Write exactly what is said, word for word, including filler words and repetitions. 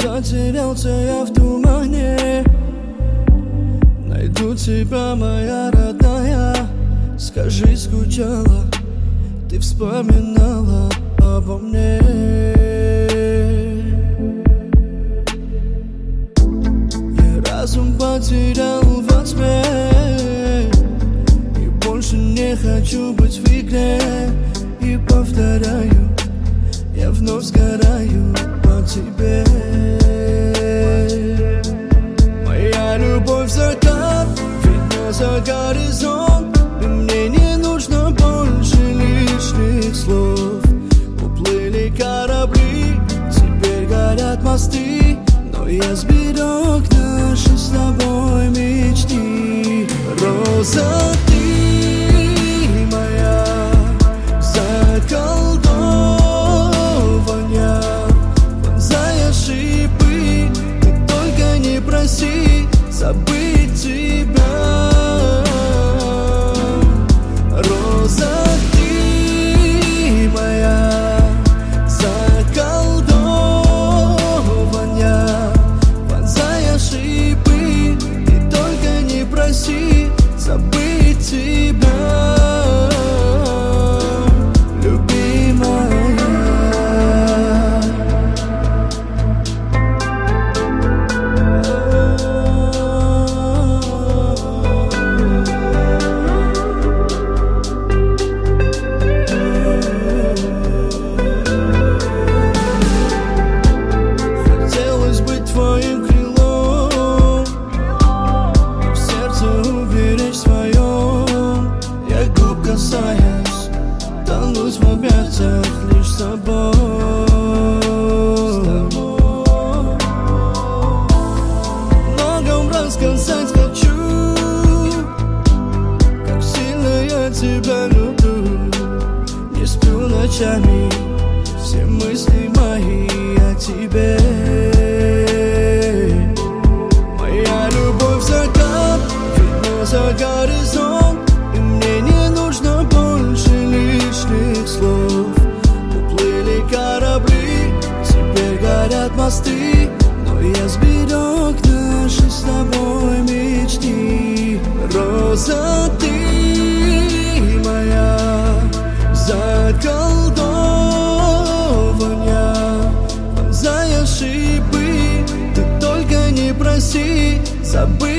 Затерялся я в тумане. Найду тебя, моя родная. Скажи, скучала, ты вспоминала обо мне. Я разум потерял во тьме и больше не хочу быть в игре. И повторяю, я вновь сгораю по тебе. Моя любовь закат, видно за горизонт. И мне не нужно больше лишних слов. Уплыли корабли, теперь горят мосты, но я сберег наши с тобой мечты. Роза, ты моя заколдованная, вонзая шипы, ты только не проси забыть тебя. Роза, ты моя заколдованная, вонзая шипы, ты только не проси забыть тебя. Твоим крылом, в сердце уберечь своем. Я губ касаюсь, тонуть в объятиях лишь с тобой. Многом рассказать хочу, как сильно я тебя люблю. Не сплю ночами, все мысли мои о тебе. За горизонт, и мне не нужно больше лишних слов. Уплыли корабли, теперь горят мосты, но я сберег наши с тобой мечты. Роза, ты моя заколдованная, вонзая шипы, ты только не проси забыть.